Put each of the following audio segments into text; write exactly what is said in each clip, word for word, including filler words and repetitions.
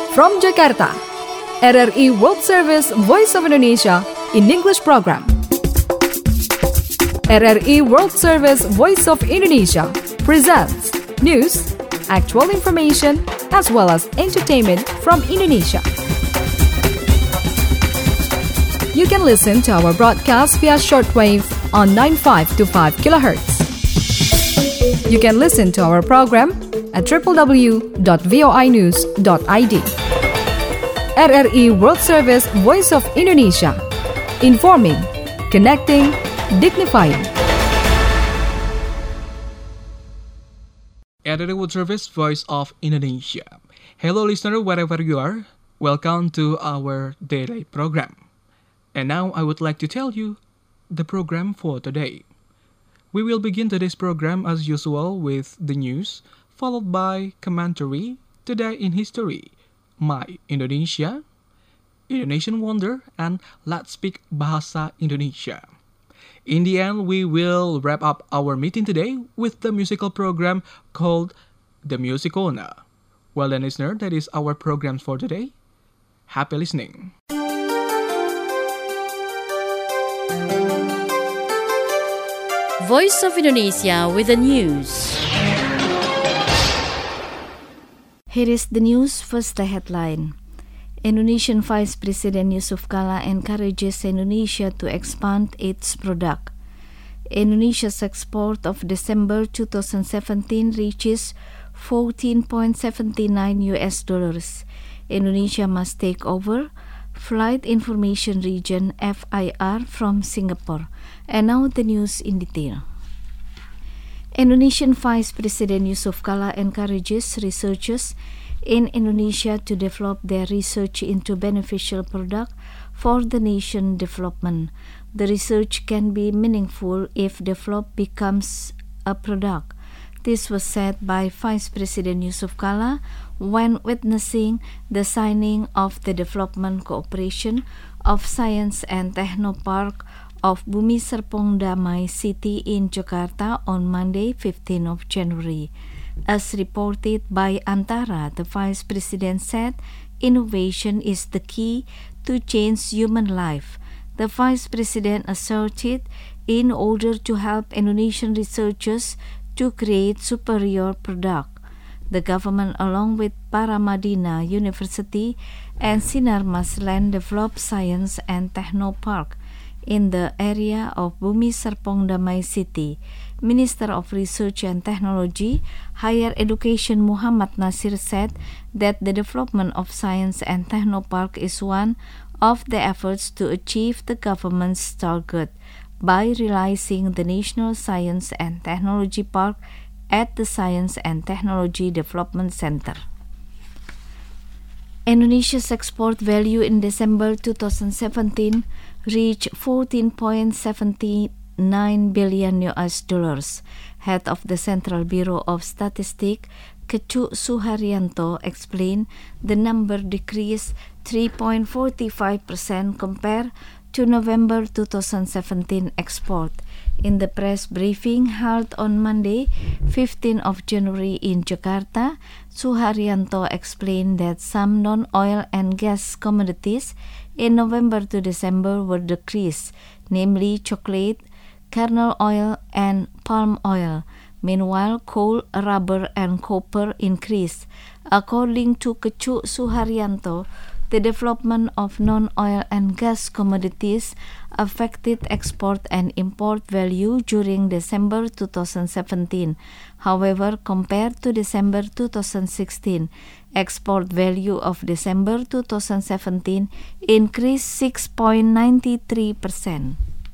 From Jakarta, R R I World Service Voice of Indonesia in English program. R R I World Service Voice of Indonesia presents news, actual information, as well as entertainment from Indonesia. You can listen to our broadcast via shortwave on nine five two five kilohertz. You can listen to our program at w w w dot voi news dot i d. R R I World Service Voice of Indonesia. Informing, connecting, dignifying. R R I World Service Voice of Indonesia. Hello listener, wherever you are, welcome to our daily program. And now I would like to tell you the program for today. We will begin today's program as usual with the news, followed by commentary, Today in History, My Indonesia, Indonesian Wonder, and Let's Speak Bahasa Indonesia. In the end, we will wrap up our meeting today with the musical program called The Musicona. Well then, listener, that is our program for today. Happy listening. Voice of Indonesia with the news. Here is the news, first the headline. Indonesian Vice President Yusuf Kala encourages Indonesia to expand its product. Indonesia's export of December twenty seventeen reaches fourteen point seven nine U S dollars. Indonesia must take over Flight Information Region F I R from Singapore. And now the news in detail. Indonesian Vice President Yusuf Kala encourages researchers in Indonesia to develop their research into beneficial product for the nation development. The research can be meaningful if developed becomes a product. This was said by Vice President Yusuf Kala when witnessing the signing of the Development Cooperation of Science and Technopark of Bumi Serpong Damai City in Jakarta on Monday, fifteenth of January. As reported by Antara, the Vice President said innovation is the key to change human life. The Vice President asserted in order to help Indonesian researchers to create superior product, the government along with Paramadina University and Sinar Mas Land developed Science and Technopark in the area of Bumi Serpong Damai City. Minister of Research and Technology, Higher Education Muhammad Nasir said that the development of Science and Technopark is one of the efforts to achieve the government's target by realizing the National Science and Technology Park at the Science and Technology Development Center. Indonesia's export value in December twenty seventeen reached fourteen point seven nine billion U S dollars. Head of the Central Bureau of Statistics, Kecu Suharyanto, explained the number decreased three point four five percent compared to November twenty seventeen export. In the press briefing held on Monday, fifteenth of January in Jakarta, Suharyanto explained that some non-oil and gas commodities in November to December were decreased, namely chocolate, kernel oil, and palm oil. Meanwhile, coal, rubber, and copper increased. According to Kecu Suharyanto, the development of non-oil and gas commodities affected export and import value during December twenty seventeen. However, compared to December twenty sixteen, export value of December twenty seventeen increased six point nine three percent.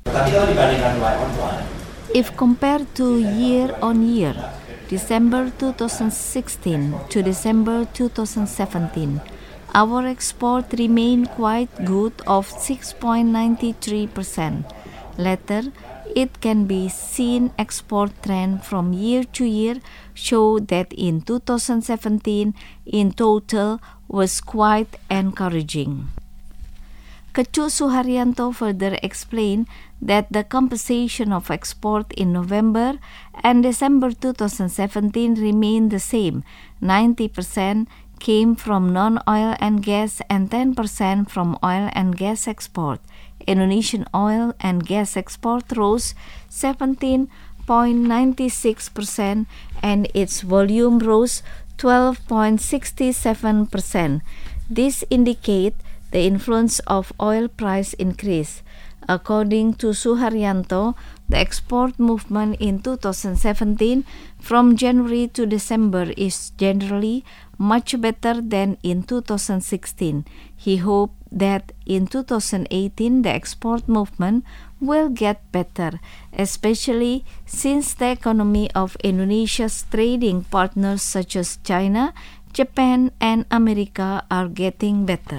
If compared to year-on-year, December twenty sixteen to December twenty seventeen, our export remained quite good of six point nine three percent. Later, it can be seen export trend from year to year show that in twenty seventeen in total was quite encouraging. Kecu Suharyanto further explained that the composition of export in November and December twenty seventeen remained the same, ninety percent came from non-oil and gas and ten percent from oil and gas export. Indonesian oil and gas export rose seventeen point nine six percent and its volume rose twelve point six seven percent. This indicates the influence of oil price increase. According to Suharyanto, the export movement in two thousand seventeen from January to December is generally much better than in two thousand sixteen. He hoped that in two thousand eighteen the export movement will get better, especially since the economy of Indonesia's trading partners such as China, Japan, and America are getting better.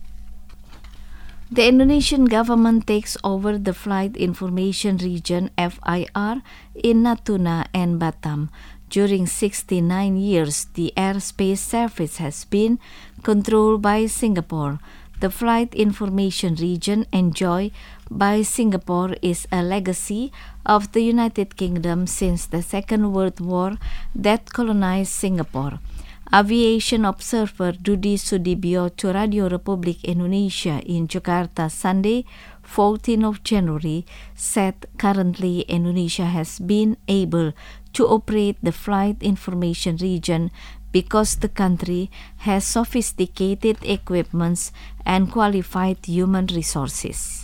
The Indonesian government takes over the Flight Information Region F I R in Natuna and Batam. During sixty-nine years, the airspace service has been controlled by Singapore. The Flight Information Region enjoyed by Singapore is a legacy of the United Kingdom since the Second World War that colonized Singapore. Aviation observer Dudi Sudibyo to Radio Republik Indonesia in Jakarta Sunday, fourteenth of January, said currently Indonesia has been able to operate the Flight Information Region because the country has sophisticated equipments and qualified human resources.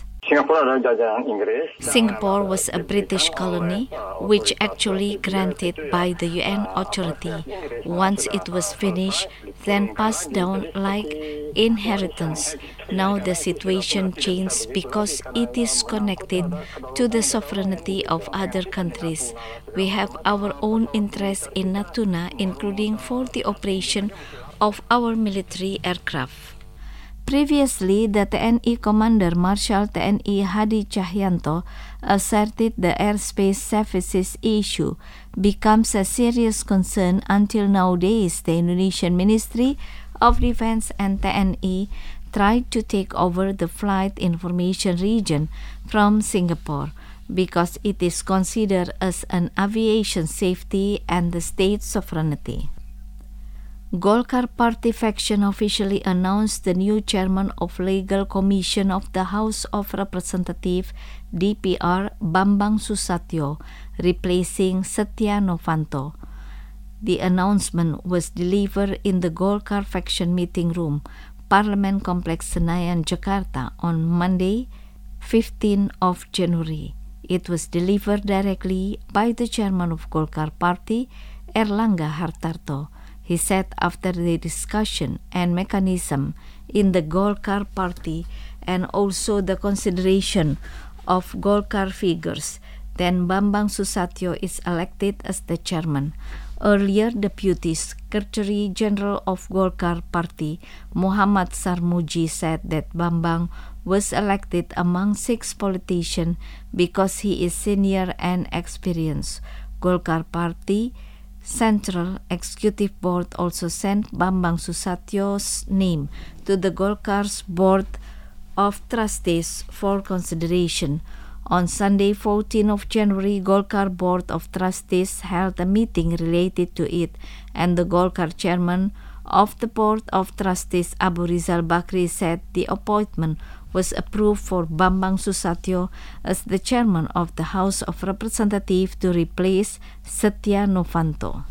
Singapore was a British colony which actually granted by the U N authority. Once it was finished, then passed down like inheritance. Now the situation changed because it is connected to the sovereignty of other countries. We have our own interests in Natuna, including for the operation of our military aircraft. Previously, the T N I Commander Marshal T N I Hadi Cahyanto asserted the airspace services issue becomes a serious concern until nowadays the Indonesian Ministry of Defense and T N I tried to take over the Flight Information Region from Singapore because it is considered as an aviation safety and the state sovereignty. Golkar Party faction officially announced the new chairman of Legal Commission of the House of Representatives D P R Bambang Susatyo, replacing Setia Novanto. The announcement was delivered in the Golkar faction meeting room, Parliament Complex Senayan, Jakarta on Monday, fifteenth of January. It was delivered directly by the chairman of Golkar Party, Erlangga Hartarto. He said after the discussion and mechanism in the Golkar Party and also the consideration of Golkar figures, then Bambang Susatyo is elected as the chairman. Earlier, Deputy Secretary General of Golkar Party, Muhammad Sarmuji, said that Bambang was elected among six politicians because he is senior and experienced. Golkar Party Central Executive Board also sent Bambang Susatyo's name to the Golkar's Board of Trustees for consideration. On Sunday, fourteenth of January, Golkar Board of Trustees held a meeting related to it, and the Golkar chairman of the Board of Trustees, Abu Rizal Bakri, said the appointment was approved for Bambang Susatyo as the chairman of the House of Representatives to replace Setia Novanto.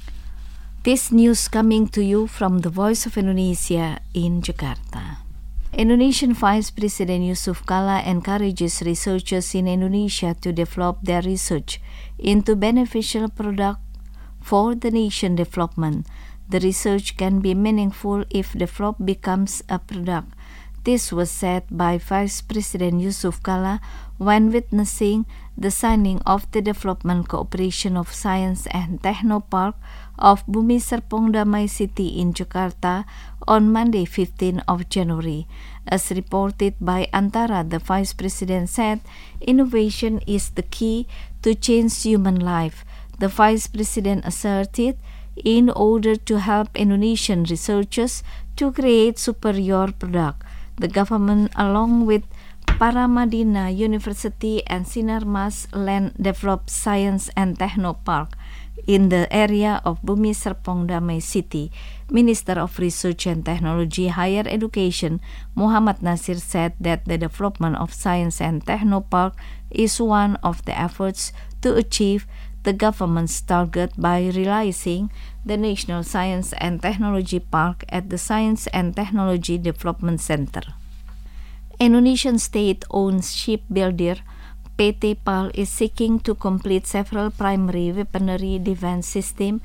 This news coming to you from the Voice of Indonesia in Jakarta. Indonesian Vice President Yusuf Kala encourages researchers in Indonesia to develop their research into beneficial product for the nation development. The research can be meaningful if developed becomes a product. This was said by Vice President Yusuf Kala when witnessing the signing of the Development Cooperation of Science and Technopark of Bumi Serpong Damai City in Jakarta on Monday, fifteenth of January. As reported by Antara, the Vice President said, innovation is the key to change human life. The Vice President asserted, in order to help Indonesian researchers to create superior product, the government, along with Paramadina University and Sinarmas Land Developed Science and Techno Park in the area of Bumi Serpong Damai City. Minister of Research and Technology Higher Education Muhammad Nasir said that the development of Science and Techno Park is one of the efforts to achieve the government's target by realizing the National Science and Technology Park at the Science and Technology Development Center. Indonesian state-owned shipbuilder P T PAL is seeking to complete several primary weaponry defense system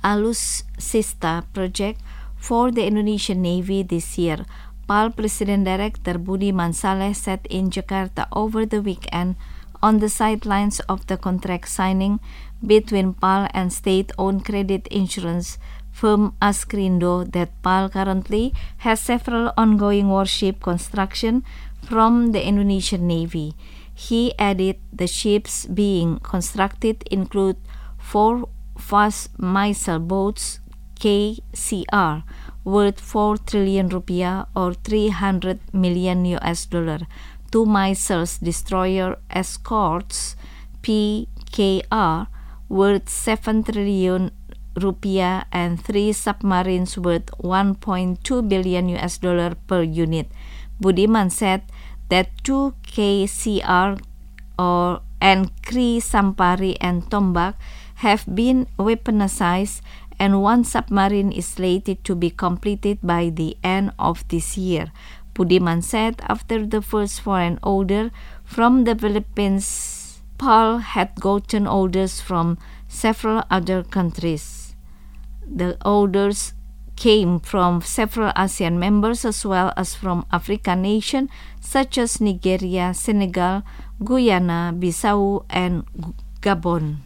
Alutsista project for the Indonesian Navy this year. PAL President Director Budiman Saleh said in Jakarta over the weekend on the sidelines of the contract signing between PAL and state-owned credit insurance firm Askrindo that PAL currently has several ongoing warship construction from the Indonesian Navy. He added the ships being constructed include four fast missile boats K C R worth four trillion rupiah or three hundred million U S dollar, two missiles destroyer escorts P K R worth seven trillion rupiah and three submarines worth one point two billion U S dollar per unit. Budiman said that two K C R or and Kri Sampari and Tombak have been weaponized and one submarine is slated to be completed by the end of this year. Budiman said after the first foreign order from the Philippines, PAL had gotten orders from several other countries. The orders came from several ASEAN members as well as from African nations such as Nigeria, Senegal, Guyana, Bissau, and Gabon.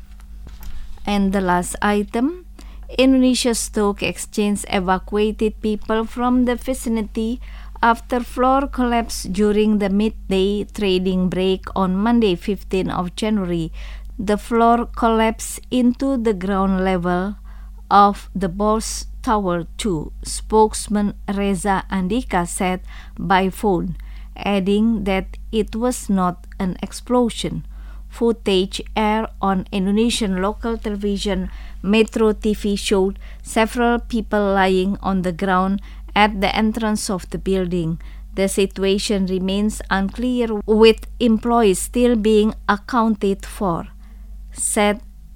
And the last item, Indonesia Stock Exchange evacuated people from the vicinity after floor collapse during the midday trading break on Monday, fifteenth of January. The floor collapsed into the ground level of the Bourse Tower two, spokesman Reza Andika said by phone, adding that it was not an explosion. Footage aired on Indonesian local television Metro T V showed several people lying on the ground at the entrance of the building. The situation remains unclear, with employees still being accounted for, said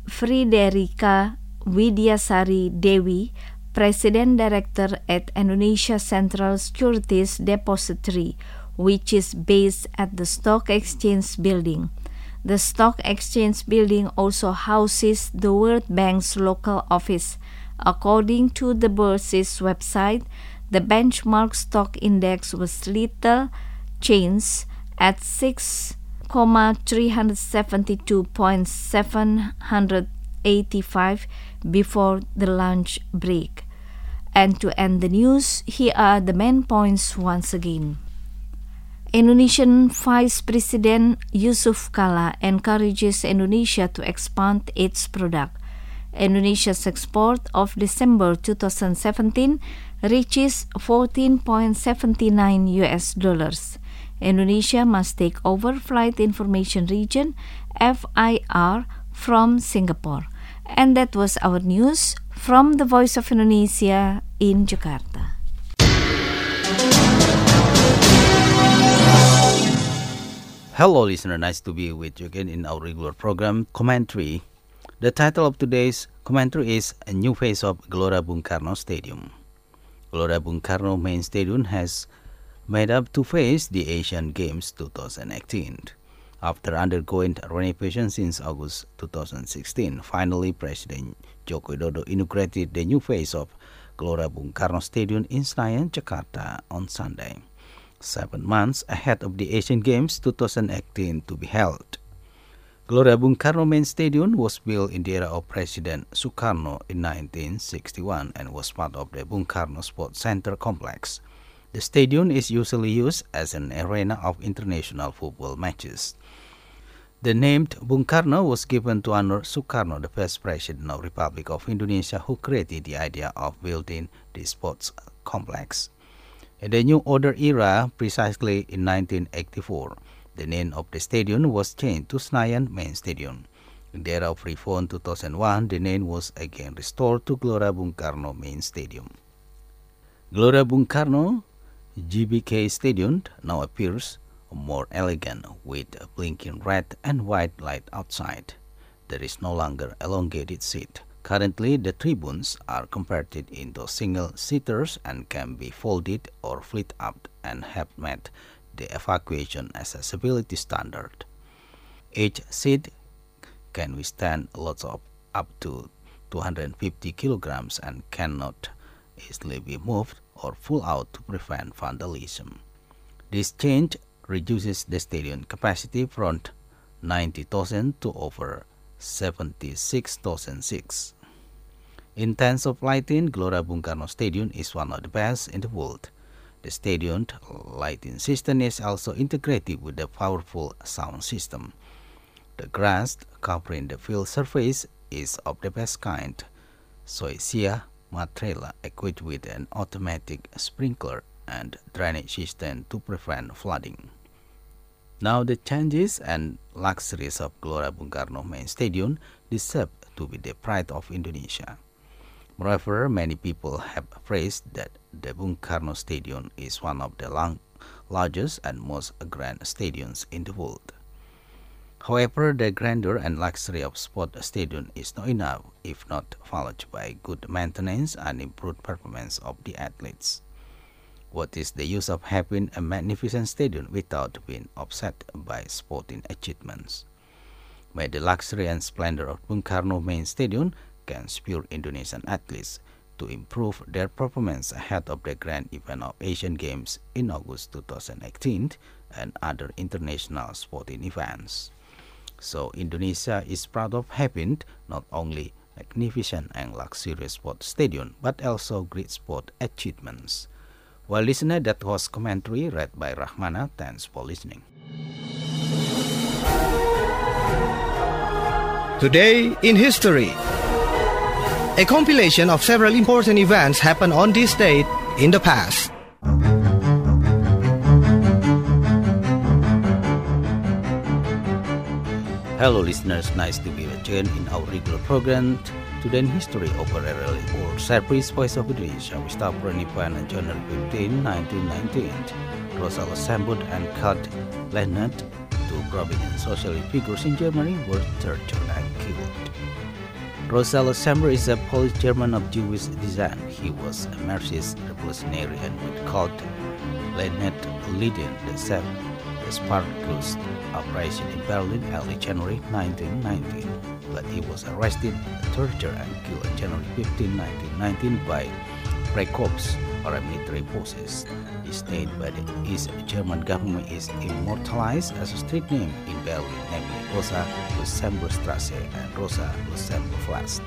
Friderika Widyasari Dewi, President Director at Indonesia Central Securities Depository, which is based at the Stock Exchange Building. The Stock Exchange Building also houses the World Bank's local office. According to the Bourse's website, the benchmark stock index was little changed at six thousand three hundred seventy-two point seven eight five before the lunch break. And to end the news, here are the main points once again. Indonesian Vice President Yusuf Kala encourages Indonesia to expand its product. Indonesia's export of December twenty seventeen reaches fourteen point seven nine U S dollars. Indonesia must take over Flight Information Region F I R from Singapore. And that was our news from the Voice of Indonesia in Jakarta. Hello listener, nice to be with you again in our regular program, Commentary. The title of today's commentary is A New Face of Gelora Bung Karno Stadium. Gelora Bung Karno main stadium has made up to face the Asian Games twenty eighteen. After undergoing renovation since August twenty sixteen, finally President Joko Widodo inaugurated the new face of Gelora Bung Karno Stadium in Senayan, Jakarta on Sunday, seven months ahead of the Asian Games twenty eighteen to be held. Gelora Bung Karno main stadium was built in the era of President Sukarno in nineteen sixty-one and was part of the Bung Karno Sports Center complex. The stadium is usually used as an arena of international football matches. The name Bung Karno was given to honor Sukarno, the first president of the Republic of Indonesia, who created the idea of building the sports complex. In the New Order era, precisely in nineteen eighty-four, The name of the stadium was changed to Senayan Main Stadium. In the era of reform two thousand one, the name was again restored to Gelora Bung Karno Main Stadium. Gelora Bung Karno G B K Stadium now appears more elegant with a blinking red and white light outside. There is no longer elongated seat. Currently, the tribunes are converted into single-seaters and can be folded or flit up and have met the evacuation accessibility standard. Each seat can withstand loads of up to two hundred fifty kilograms and cannot easily be moved or pulled out to prevent vandalism. This change reduces the stadium capacity from ninety thousand to over seventy-six thousand seats. In terms of lighting, Gelora Bung Karno Stadium is one of the best in the world. The stadium lighting system is also integrated with a powerful sound system. The grass covering the field surface is of the best kind, Zoysia Matrela, equipped with an automatic sprinkler and drainage system to prevent flooding. Now the changes and luxuries of Gelora Bung Karno Main Stadium deserve to be the pride of Indonesia. Moreover, many people have praised that the Bung Karno Stadium is one of the long, largest and most grand stadiums in the world. However, the grandeur and luxury of sport stadium is not enough if not followed by good maintenance and improved performance of the athletes. What is the use of having a magnificent stadium without being offset by sporting achievements? May the luxury and splendor of Bung Karno Main Stadium can spur Indonesian athletes to improve their performance ahead of the grand event of Asian Games in August two thousand eighteen and other international sporting events. So Indonesia is proud of having not only magnificent and luxurious sports stadium but also great sport achievements. Well, listener, that was commentary read by Rahmana. Thanks for listening. Today in History. A compilation of several important events happened on this date in the past. Hello listeners, nice to be with you in our regular program Today in History over a really old Cyprus Voice of Indonesia. We start from on January fifteenth, nineteen nineteen. Rosa Luxemburg and Karl Liebknecht, two prominent socialist figures in Germany, were tortured and killed. Rosa Luxemburg is a Polish German of Jewish descent. He was a Marxist revolutionary and with Karl Liebknecht leading the Spartacus uprising in Berlin early January nineteen nineteen. But he was arrested, tortured, and killed on January fifteenth, nineteen nineteen by Freikorps paramilitary forces. His name by the East German government is immortalized as a street name in Berlin, namely Rosa Luxemburg Strasse and Rosa Luxemburg Platz.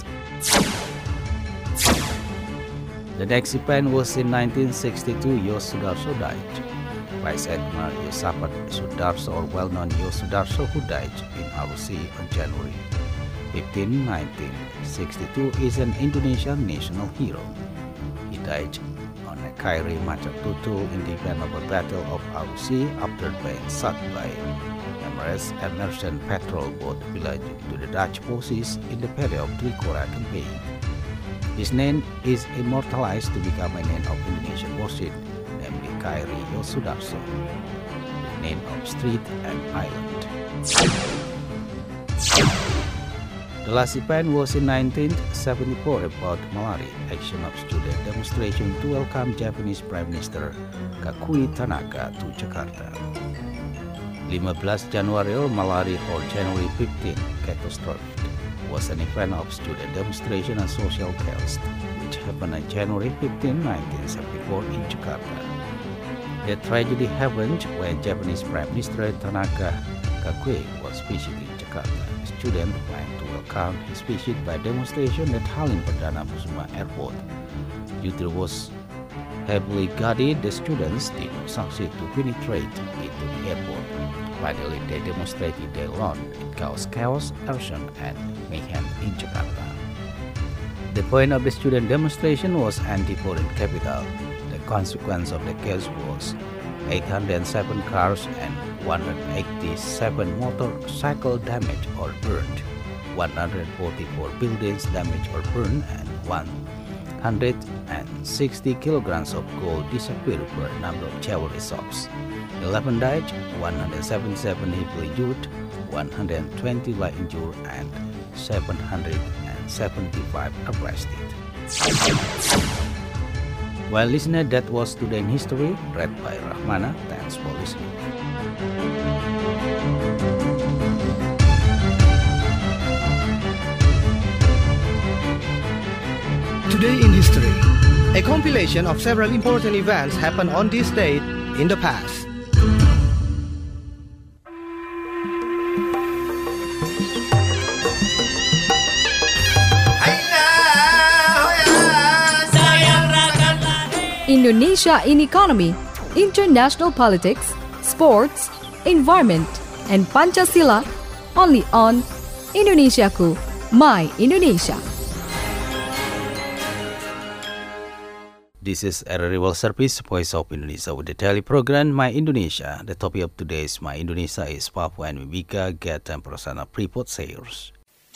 The next event was in nineteen sixty-two. Yos Sudarso died. Vice Admiral Yosafat Sudarso, or well-known Yos Sudarso, who died in R O C on January fifteenth, nineteen sixty-two, is an Indonesian national hero. He died on a Kairi Macak Tutul in the event of a Battle of R O C after being shot by M R S Emerson patrol boat belonging to the Dutch forces in the period of Trikora campaign. His name is immortalized to become a name of Indonesian worship, namely Kairi Yos Sudarso, the name of street and island. The last event was in nineteen seventy-four about Malari, action of student demonstration to welcome Japanese Prime Minister Kakui Tanaka to Jakarta. fifteen Januari or Malari or January fifteenth, catastrophe, was an event of student demonstration and social chaos, which happened on January fifteenth, nineteen seventy-four in Jakarta. The tragedy happened when Japanese Prime Minister Tanaka Kakui was visiting Jakarta. Students planned to welcome his visit by demonstration at Halim Perdana Kusuma Airport. Due to was heavily guarded, the students did not succeed to penetrate into the airport. Finally, they demonstrated their lawn. It caused chaos, arson, and mayhem in Jakarta. The point of the student demonstration was anti-foreign capital. The consequence of the chaos was eight hundred seven cars and one hundred eighty-seven motorcycle damaged or burned, one hundred forty-four buildings damaged or burned, and one hundred sixty kilograms of gold disappeared per a number of jewelry shops. eleven died, one hundred seventy-seven heavily injured, one hundred twenty light injured, and seven hundred seventy-five arrested. Well, listener, that was Today in History, read by Rahmana. Thanks for listening. Today in History, a compilation of several important events happened on this date in the past. Indonesia in economy, international politics, sports, environment, and Pancasila, only on Indonesiaku, My Indonesia. This is R R I World Service, Voice of Indonesia, with the daily program My Indonesia. The topic of today's My Indonesia is Papua and Mimika get ten percent of Freeport shares.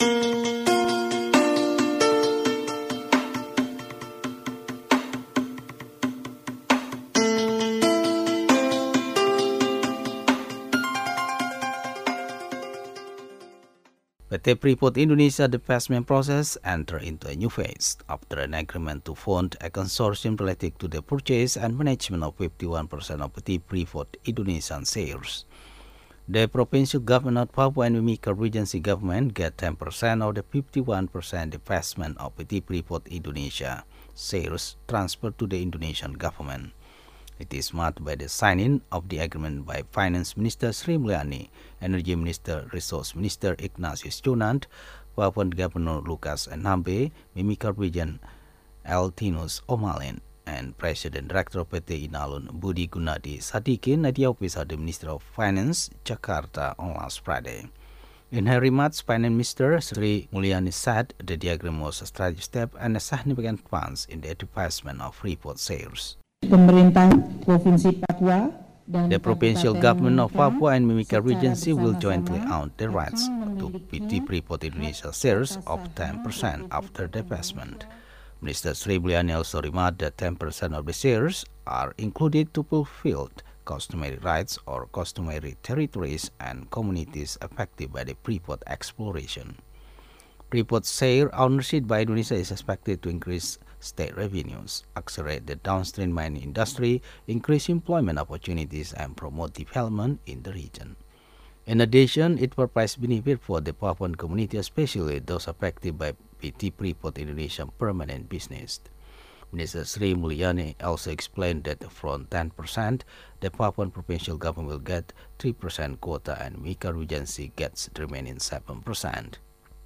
P T Freeport Indonesia divestment process entered into a new phase after an agreement to form a consortium related to the purchase and management of fifty-one percent of P T Freeport Indonesia shares. The provincial government of Papua and Mimika Regency government get ten percent of the fifty-one percent divestment of P T Freeport Indonesia shares transferred to the Indonesian government. It is marked by the signing of the agreement by Finance Minister Sri Mulyani, Energy Minister, Resource Minister Ignatius Jonan, Papuan Governor Lukas N M B, Mimika Region Eltinus Omalin, and President Director of P T Inalum Budi Gunadi Sadikin at the office of the Minister of Finance, Jakarta, on last Friday. In her remarks, Finance Minister Sri Mulyani said that the agreement was a strategic step and a significant advance in the divestment of Freeport shares. Pemerintah Provinsi Papua dan the provincial government of Papua and Mimika Regency will jointly own the rights to P T Freeport Indonesia shares of ten percent after divestment. Minister Sri Mulyani also remarked that ten percent of the shares are included to fulfill customary rights or customary territories and communities affected by the Freeport exploration. Freeport share ownership by Indonesia is expected to increase state revenues, accelerate the downstream mining industry, increase employment opportunities, and promote development in the region. In addition, it provides benefit for the Papuan community, especially those affected by P T Freeport Indonesia permanent business. Minister Sri Mulyani also explained that from ten percent, the Papuan provincial government will get three percent quota and Mimika Regency gets the remaining seven percent.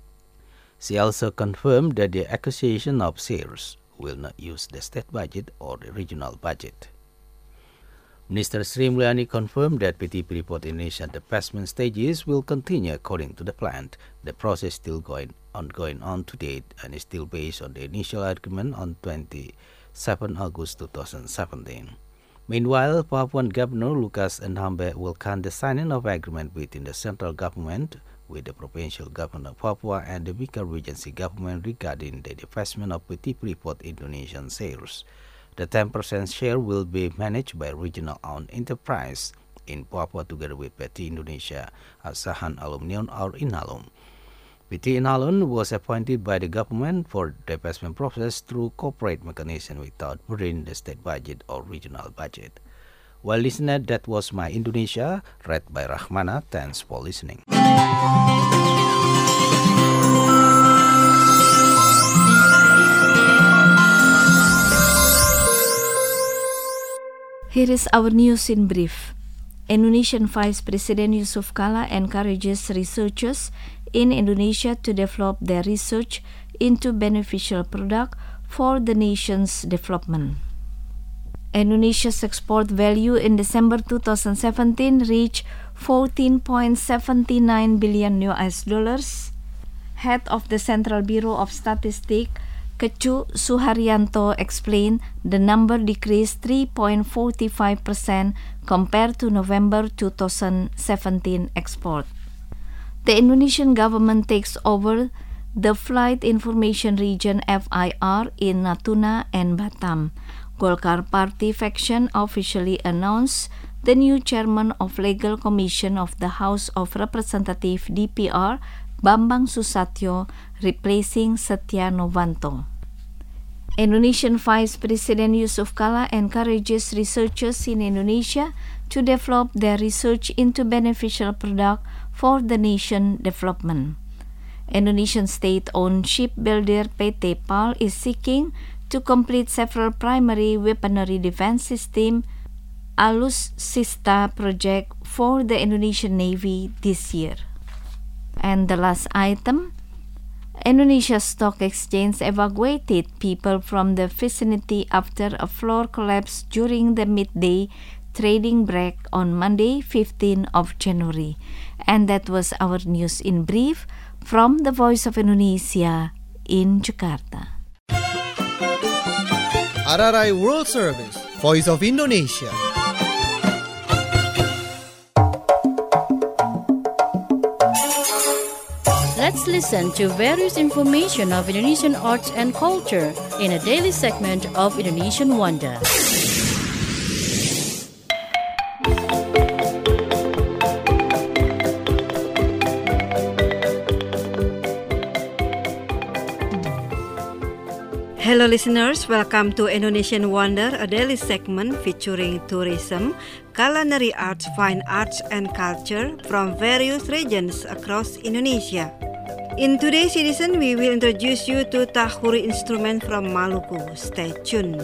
She also confirmed that the acquisition of shares will not use the state budget or the regional budget. Minister Sri Mulyani confirmed that P T Freeport Indonesia divestment stages will continue according to the plan. The process still going ongoing on to date and is still based on the initial agreement on twenty-seventh of August two thousand seventeen. Meanwhile, Papuan Governor Lukas N M B will count the signing of agreement between the central government with the provincial government of Papua and the Mimika Regency government regarding the divestment of P T Freeport Indonesian shares. The ten percent share will be managed by regional-owned enterprise in Papua together with P T Indonesia Asahan Aluminium or Inalum. P T Inalum was appointed by the government for the divestment process through corporate mechanism without burdening the state budget or regional budget. Well, listener, that was My Indonesia, read by Rahmana. Thanks for listening. Here is our news in brief. Indonesian Vice President Yusuf Kala encourages researchers in Indonesia to develop their research into beneficial product for the nation's development. Indonesia's export value in December two thousand seventeen reached fourteen point seven nine billion U S dollars. Head of the Central Bureau of Statistics, Kecu Suharyanto explained the number decreased three point four five percent compared to November two thousand seventeen export. The Indonesian government takes over the Flight Information Region F I R in Natuna and Batam. Golkar Party faction officially announced the new chairman of Legal Commission of the House of Representatives D P R, Bambang Susatyo, replacing Setia Novanto. Indonesian Vice President Yusuf Kala encourages researchers in Indonesia to develop their research into beneficial product for the nation development. Indonesian state-owned shipbuilder P T PAL is seeking to complete several primary weaponry defense system Alutsista project for the Indonesian Navy this year. And the last item, Indonesia Stock Exchange evacuated people from the vicinity after a floor collapse during the midday trading break on Monday, fifteenth of January. And that was our news in brief from the Voice of Indonesia in Jakarta. R R I World Service, Voice of Indonesia. Let's listen to various information of Indonesian arts and culture in a daily segment of Indonesian Wonder. Hello listeners, welcome to Indonesian Wonder, a daily segment featuring tourism, culinary arts, fine arts and culture from various regions across Indonesia. In today's edition, we will introduce you to Tahuri instrument from Maluku. Stay tuned.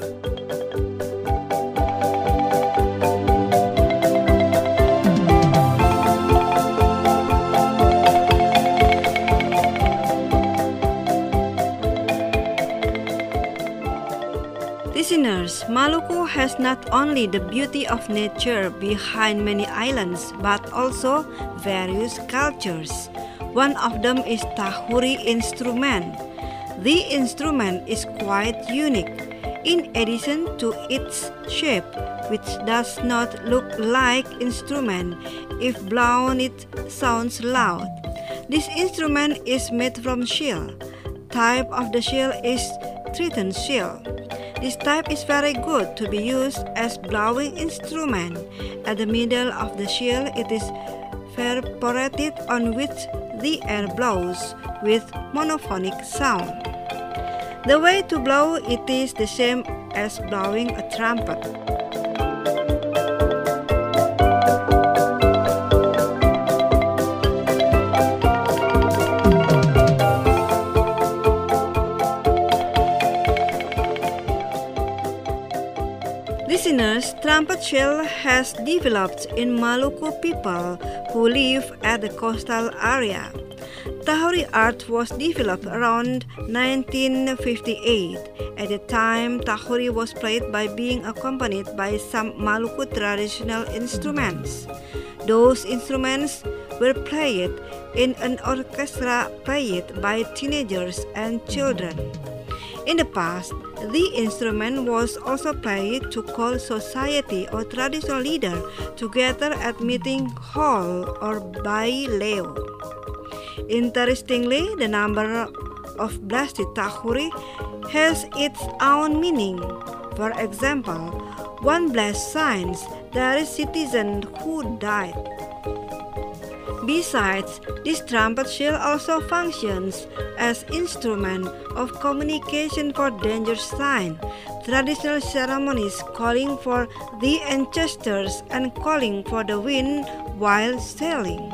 Listeners, Maluku has not only the beauty of nature behind many islands, but also various cultures. One of them is Tahuri instrument. The instrument is quite unique. In addition to its shape, which does not look like instrument, if blown it sounds loud. This instrument is made from shell. Type of the shell is Triton shell. This type is very good to be used as blowing instrument. At the middle of the shell, it is perforated on which the air blows with monophonic sound. The way to blow it is the same as blowing a trumpet. Listeners, trumpet shell has developed in Maluku people who live at the coastal area. Tahuri art was developed around nineteen fifty-eight. At the time, Tahuri was played by being accompanied by some Maluku traditional instruments. Those instruments were played in an orchestra played by teenagers and children. In the past, the instrument was also played to call society or traditional leader together at meeting hall or baileo. Interestingly, the number of blasted Tahuri has its own meaning. For example, one blast signs there is citizen who died. Besides, this trumpet shell also functions as instrument of communication for danger sign, traditional ceremonies calling for the ancestors and calling for the wind while sailing.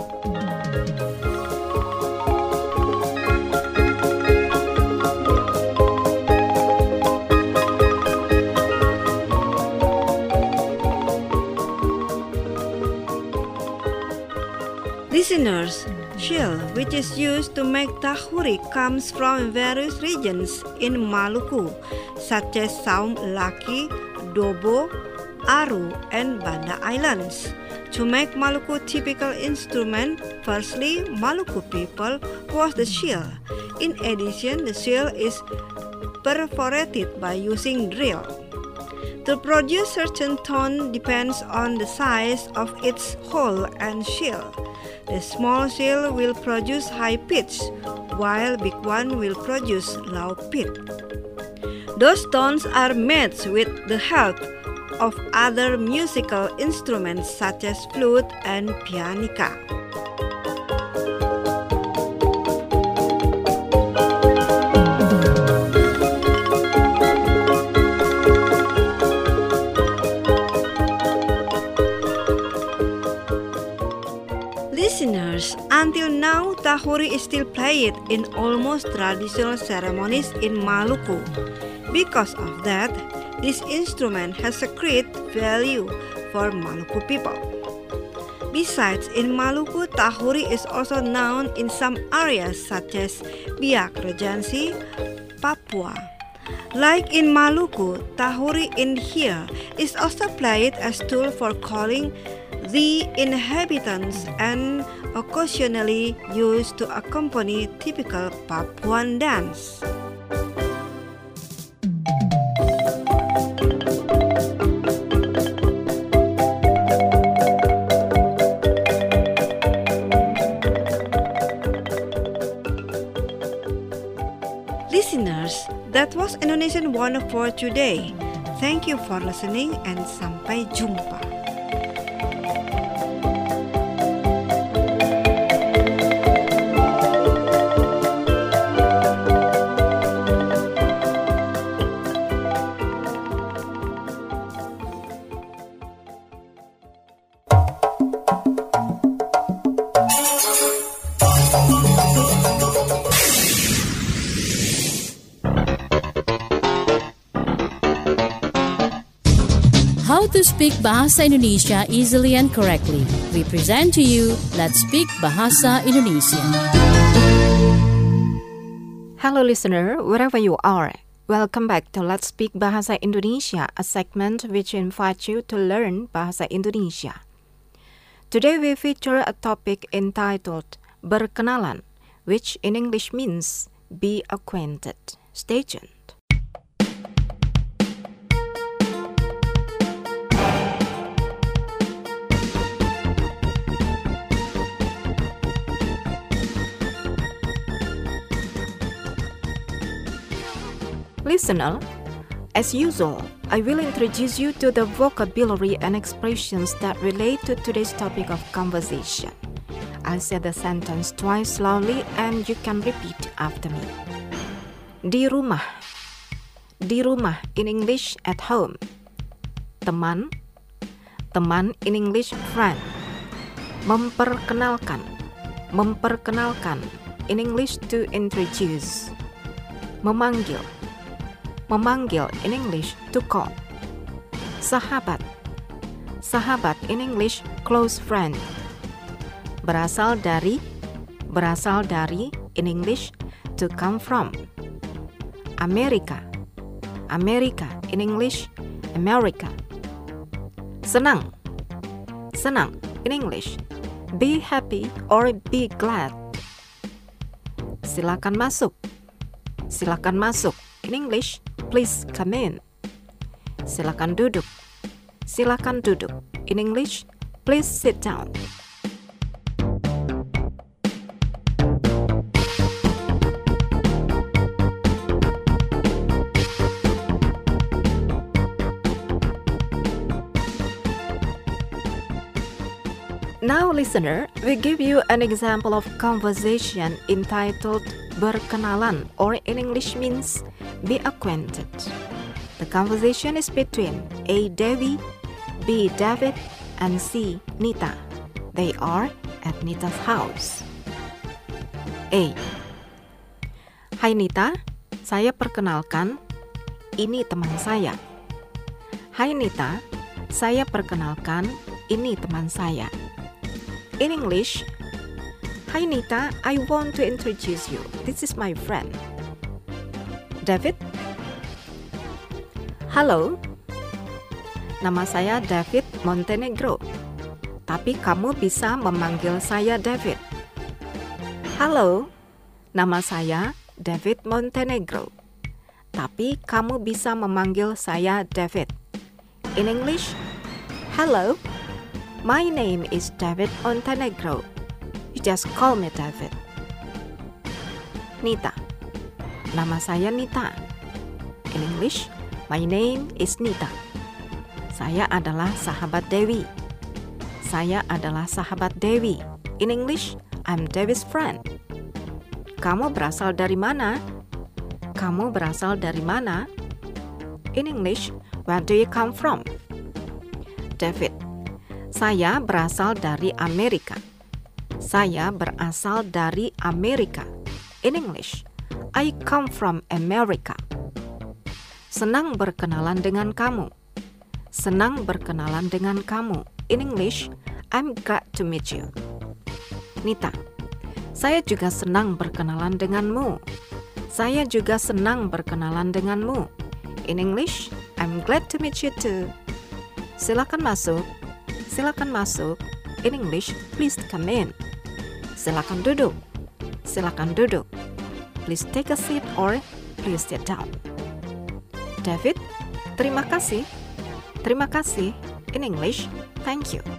Listeners, shell which is used to make Tahuri comes from various regions in Maluku, such as Saum Laki, Dobo, Aru, and Banda Islands. To make Maluku typical instrument, firstly, Maluku people wash the shell. In addition, the shell is perforated by using drill. To produce certain tone depends on the size of its hole and shell. The small shell will produce high pitch, while big one will produce low pitch. Those tones are made with the help of other musical instruments such as flute and pianica. Listeners, until now, tahuri is still played in almost traditional ceremonies in Maluku. Because of that, this instrument has a great value for Maluku people. Besides, in Maluku, tahuri is also known in some areas such as Biak Regency, Papua. Like in Maluku, tahuri in here is also played as tool for calling the inhabitants and occasionally used to accompany typical Papuan dance. Listeners, that was Indonesian Wonder for today. Thank you for listening and sampai jumpa. How to speak Bahasa Indonesia easily and correctly. We present to you Let's Speak Bahasa Indonesia. Hello listener, wherever you are. Welcome back to Let's Speak Bahasa Indonesia, a segment which invites you to learn Bahasa Indonesia. Today we feature a topic entitled Berkenalan, which in English means be acquainted. Stay tuned. Listener, as usual, I will introduce you to the vocabulary and expressions that relate to today's topic of conversation. I'll say the sentence twice slowly and you can repeat after me. Di rumah. Di rumah in English at home. Teman. Teman in English friend. Memperkenalkan. Memperkenalkan in English to introduce. Memanggil. Memanggil in English to call. Sahabat. Sahabat in English close friend. Berasal dari. Berasal dari in English to come from. Amerika. Amerika in English America. Senang. Senang in English be happy or be glad. Silakan masuk. Silakan masuk in English please come in. Silakan duduk. Silakan duduk in English please sit down. Now listener, we give you an example of conversation entitled Berkenalan, or in English means be acquainted. The conversation is between A. Devi, B. David, and C. Nita. They are at Nita's house. A. Hai Nita, saya perkenalkan, ini teman saya. Hai Nita, saya perkenalkan, ini teman saya. In English, Hi Nita, I want to introduce you. This is my friend. David? Halo, nama saya David Montenegro. tapi kamu bisa memanggil saya David. Halo, nama saya David Montenegro, tapi kamu bisa memanggil saya David. In English, hello, my name is David Montenegro. You just call me David. Nita, nama saya Nita. In English, my name is Nita. Saya adalah sahabat Dewi. Saya adalah sahabat Dewi. In English, I'm Dewi's friend. Kamu berasal dari mana? Kamu berasal dari mana? In English, where do you come from? David, saya berasal dari Amerika. Saya berasal dari Amerika. In English, I come from America. Senang berkenalan dengan kamu. Senang berkenalan dengan kamu. In English, I'm glad to meet you. Nita, saya juga senang berkenalan denganmu. Saya juga senang berkenalan denganmu. In English, I'm glad to meet you too. Silakan masuk. Silakan masuk. In English, please come in. Silakan duduk. Silakan duduk. Please take a seat or please sit down. David, terima kasih. Terima kasih. In English, thank you.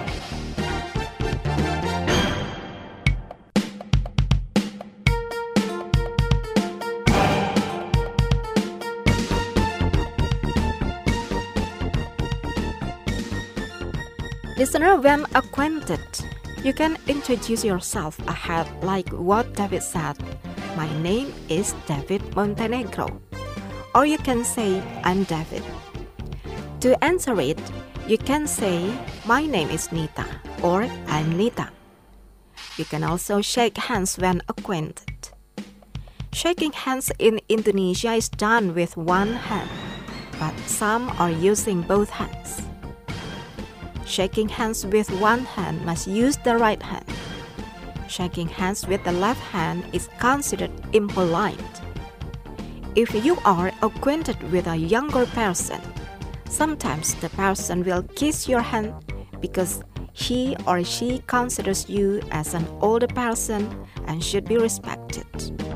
Listener, when acquainted, you can introduce yourself ahead like what David said. My name is David Montenegro. Or you can say, I'm David. To answer it, you can say, my name is Nita, or I'm Nita. You can also shake hands when acquainted. Shaking hands in Indonesia is done with one hand, but some are using both hands. Shaking hands with one hand must use the right hand. Shaking hands with the left hand is considered impolite. If you are acquainted with a younger person, sometimes the person will kiss your hand because he or she considers you as an older person and should be respected.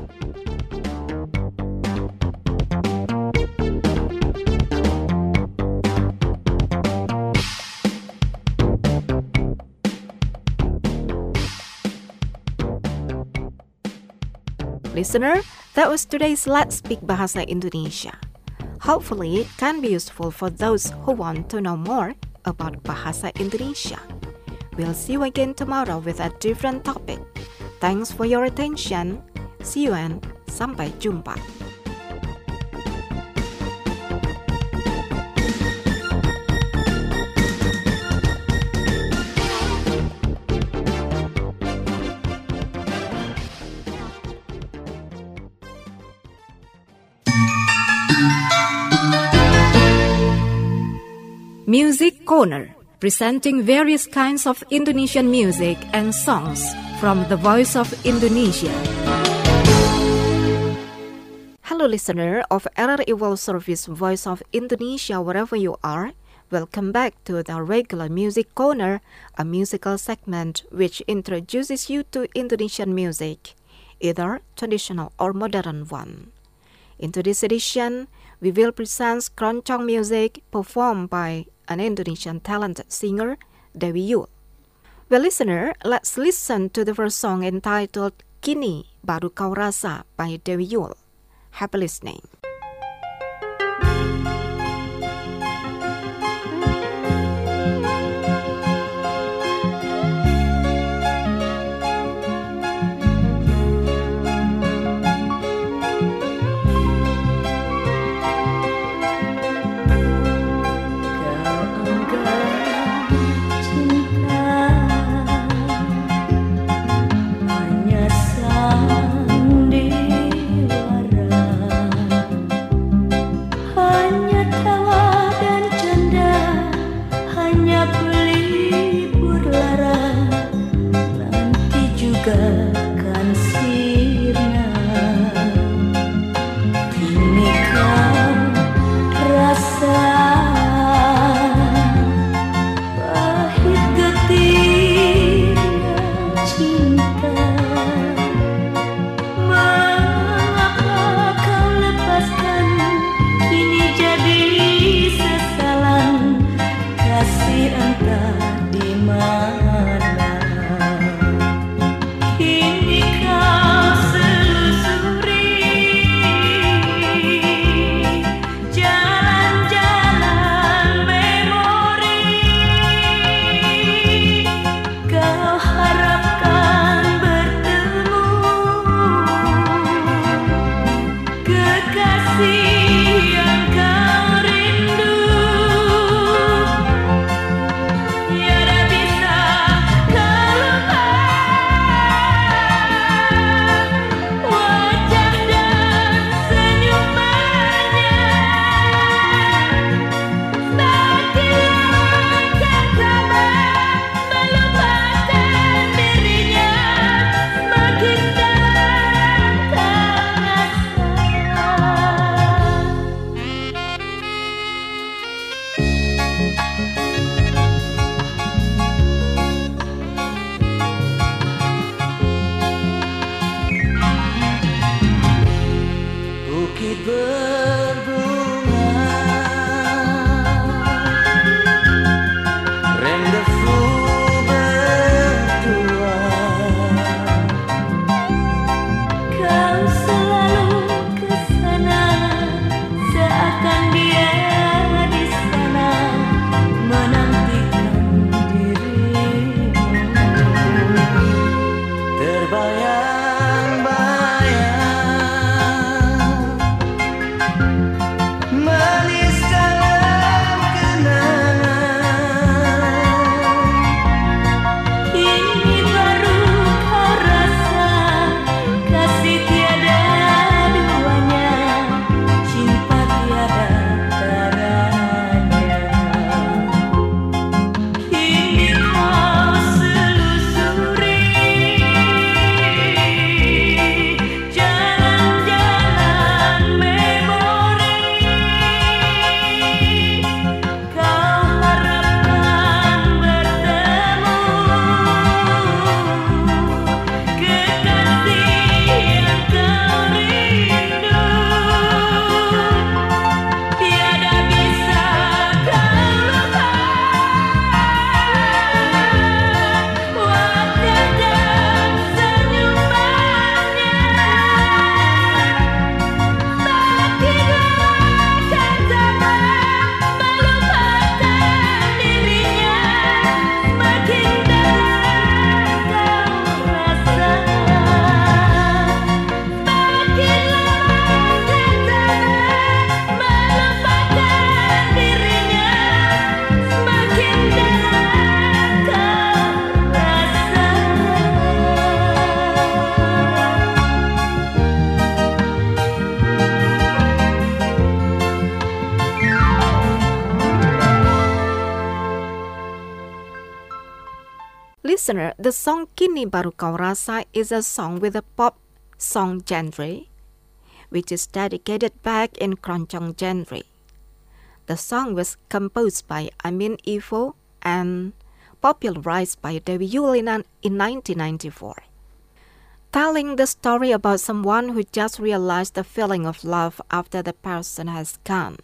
Listener, that was today's Let's Speak Bahasa Indonesia. Hopefully, it can be useful for those who want to know more about Bahasa Indonesia. We'll see you again tomorrow with a different topic. Thanks for your attention. See you and sampai jumpa. Music Corner, presenting various kinds of Indonesian music and songs from the Voice of Indonesia. Hello listener of R R I World Service Voice of Indonesia wherever you are. Welcome back to the regular Music Corner, a musical segment which introduces you to Indonesian music, either traditional or modern one. In today's edition, we will present keroncong music performed by an Indonesian talented singer, Dewi Yull. Well, listener, let's listen to the first song entitled Kini Baru Kau Rasa by Dewi Yull. Happy listening. Rasa pahit getih Listener, the song Kini Baru Kau Rasa is a song with a pop song genre, which is dedicated back in keroncong genre. The song was composed by Amin Ivo and popularized by Dewi Yulinan in nineteen ninety-four. Telling the story about someone who just realized the feeling of love after the person has gone.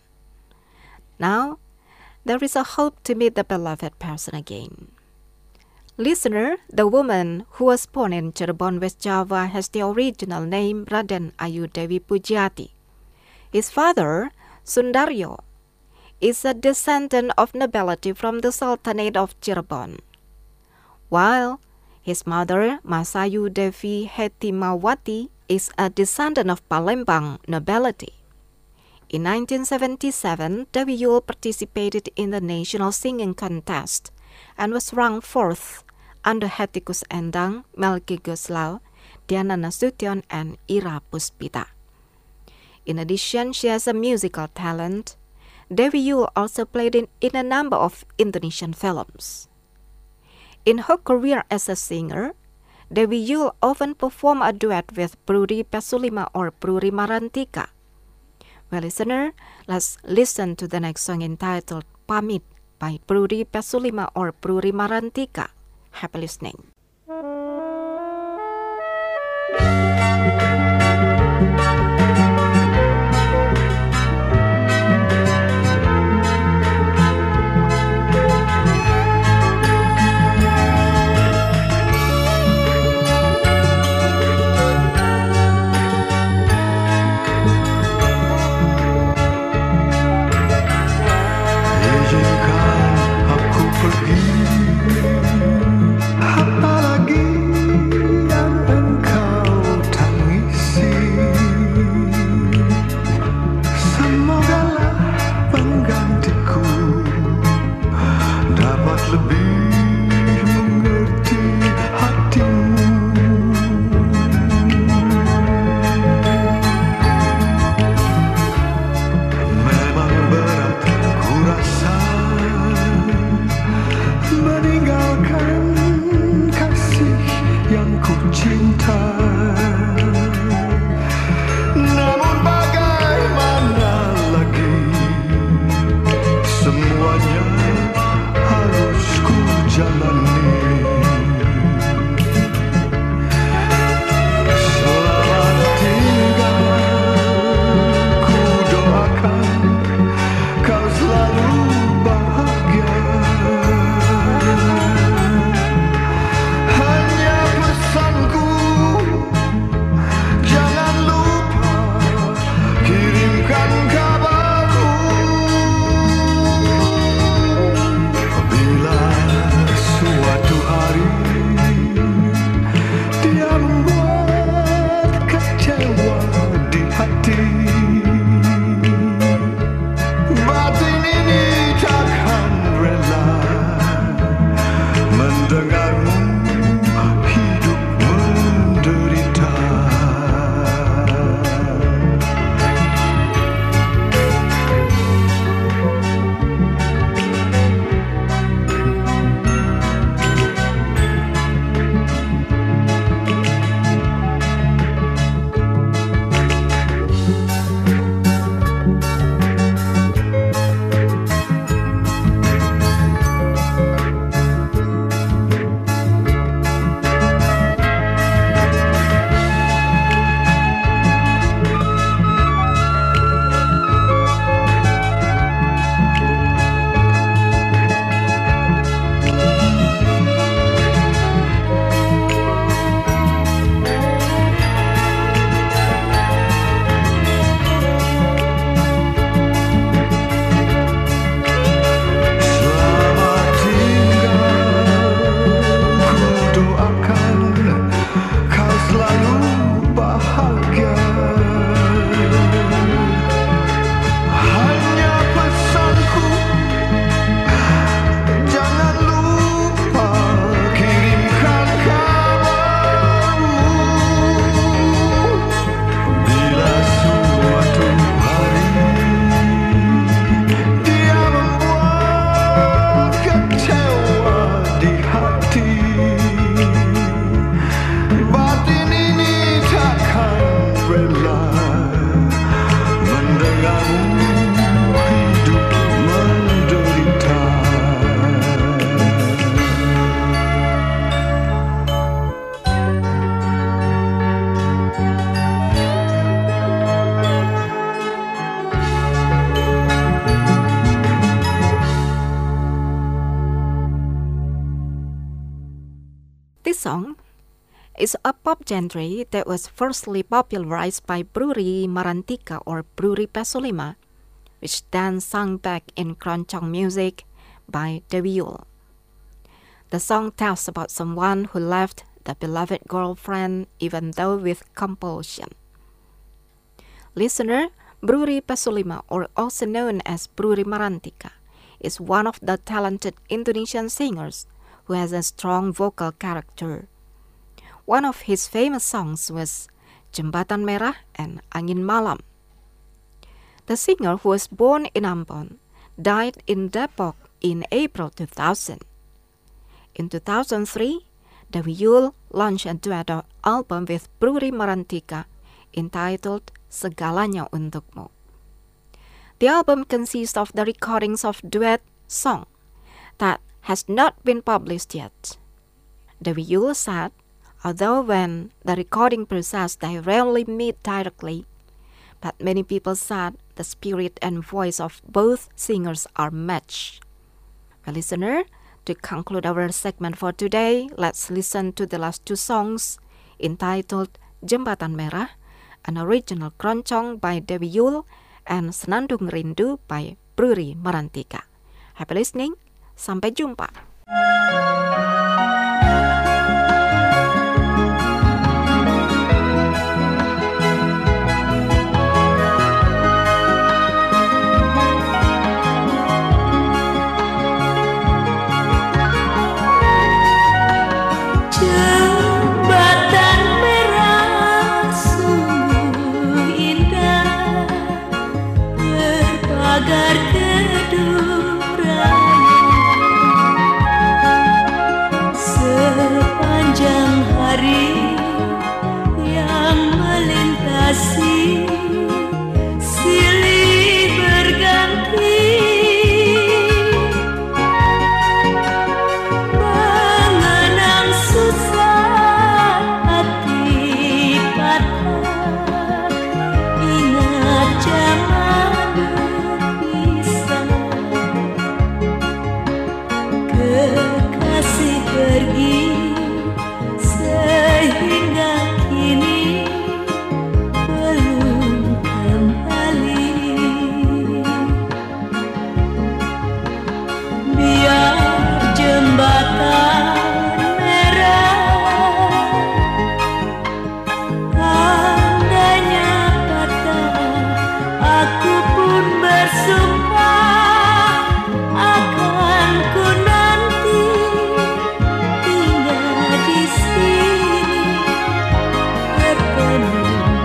Now, there is a hope to meet the beloved person again. Listener, the woman who was born in Cirebon, West Java has the original name Raden Ayu Dewi Pujiati. His father, Sundaryo, is a descendant of nobility from the Sultanate of Cirebon, while his mother, Masayu Devi Hetimawati, is a descendant of Palembang nobility. In nineteen seventy-seven, Dewi Yul participated in the national singing contest and was ranked fourth under Hettikus Endang, Melki Goslau, Diana Nasution, and Ira Puspita. In addition, she has a musical talent. Dewi Yul also played in, in a number of Indonesian films. In her career as a singer, Dewi Yul often performed a duet with Bruri Pesulima or Bruri Marantika. Well, listener, let's listen to the next song entitled Pamit by Bruri Pesulima or Bruri Marantika. Happy listening. This song is a pop genre that was firstly popularized by Bruri Marantika or Bruri Pesulima, which then sung back in keroncong music by Dewi Yull. The song tells about someone who left the beloved girlfriend even though with compulsion. Listener, Bruri Pesulima, or also known as Bruri Marantika, is one of the talented Indonesian singers who has a strong vocal character. One of his famous songs was Jembatan Merah and Angin Malam. The singer, who was born in Ambon, died in Depok in April two thousand. In two thousand three, Dewi Yull launched a duet album with Bruri Marantika entitled Segalanya Untukmu. The album consists of the recordings of duet song that has not been published yet. Dewi Yull said, although when the recording process they rarely meet directly, but many people said the spirit and voice of both singers are matched. Well, listener, to conclude our segment for today, let's listen to the last two songs entitled Jembatan Merah, an original keroncong by Dewi Yull, and Senandung Rindu by Bruri Marantika. Happy listening. Sampai jumpa. Kekasih pergi sehingga kini belum kembali. Biar jembatan merah andainya patah, aku pun bersumpah akan ku nanti tinggal di sini bertemu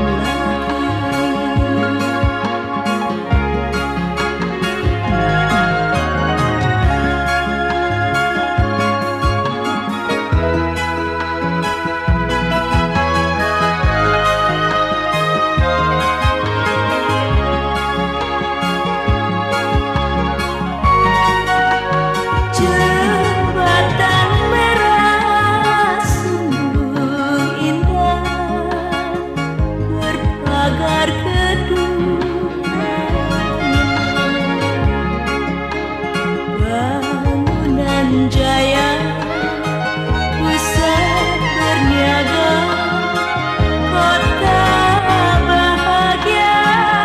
jembatan merah sungguh indah berpagar kedua, bangunan jaya pusat berniaga, kota bahagia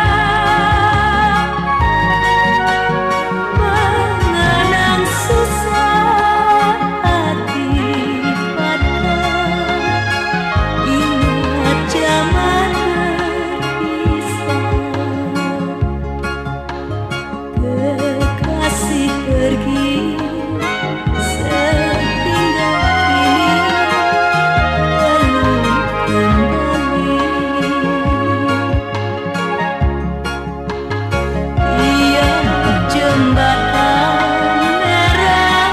mengenang susah hati patah, ingat zaman berpisah. Kekasih pergi sehingga kini belum kembali. Ia jembatan merah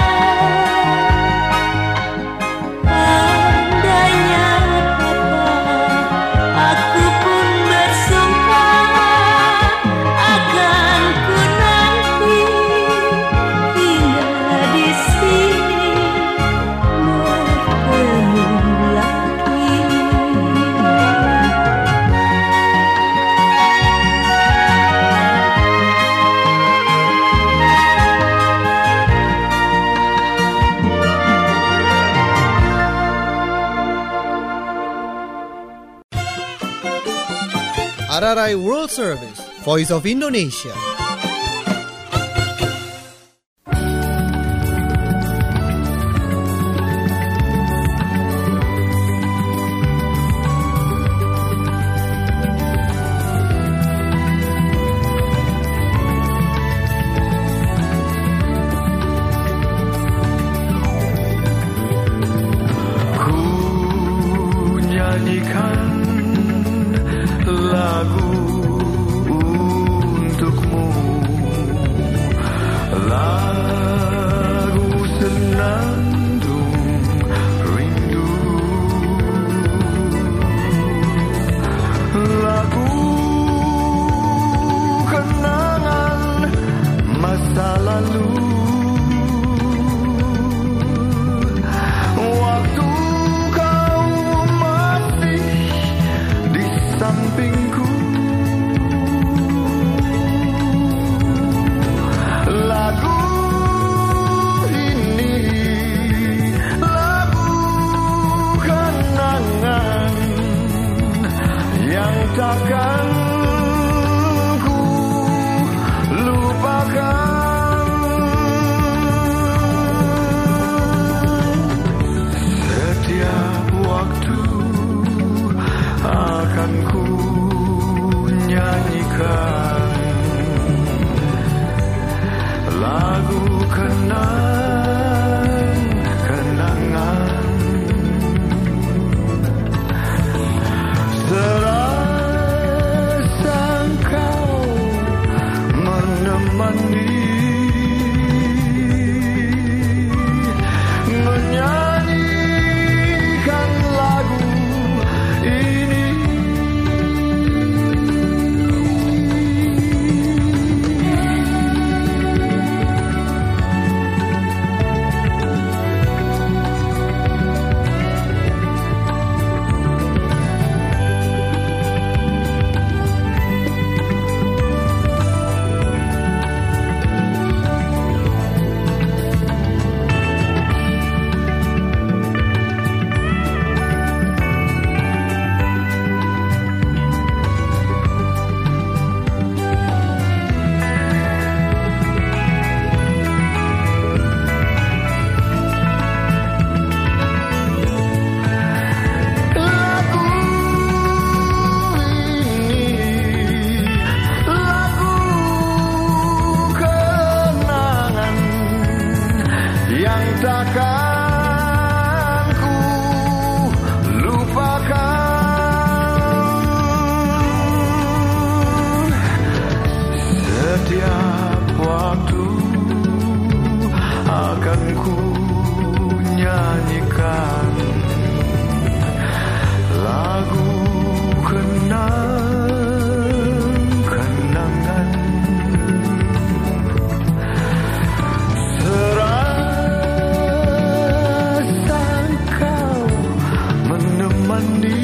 andainya patah, aku pun bersumpah akan ku nanti tinggal di sini bertemu lagi. R R I World Service, Voice of Indonesia. Ku nyanyikan lagu untukmu, lagu senandung rindu, lagu kenangan masa lalu. Waktu kau masih di sampingku, lagu ini nyanyikan lagu kenang-kenangan. Serasa kau menemani,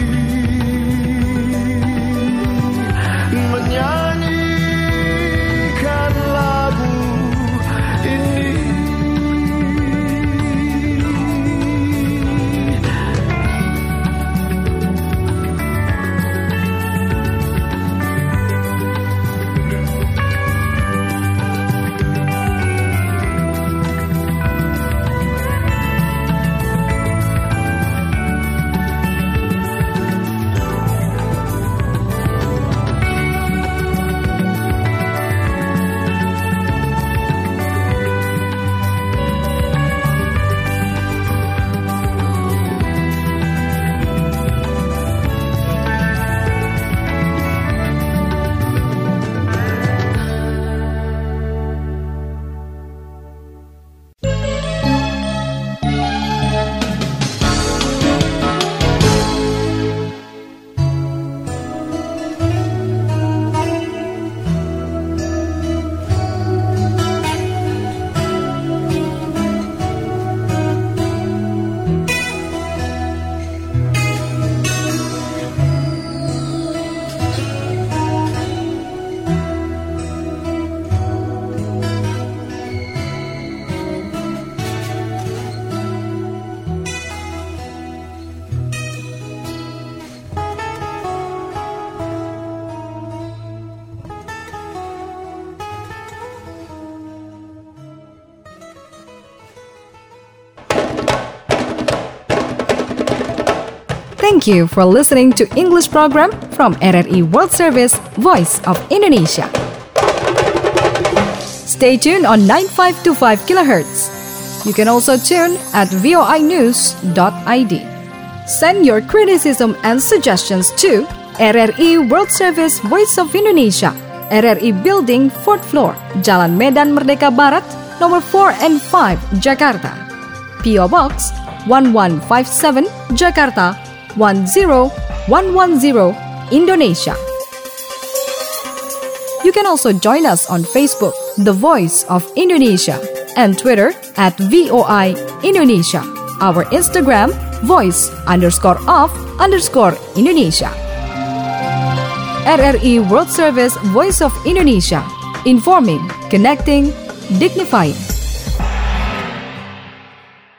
menyanyikan lagu ini. Thank you for listening to English program from R R I World Service, Voice of Indonesia. Stay tuned on nine five two five kilohertz. You can also tune at v o i news dot i d. Send your criticism and suggestions to R R I World Service, Voice of Indonesia, R R I Building, fourth floor, Jalan Medan Merdeka Barat, nomor four and five, Jakarta. P O Box one one five seven, Jakarta one zero one one zero, Indonesia. You can also join us on Facebook, The Voice of Indonesia, and Twitter at V O I Indonesia. Our Instagram, voice underscore of underscore Indonesia. R R I World Service, Voice of Indonesia. Informing, connecting, dignifying.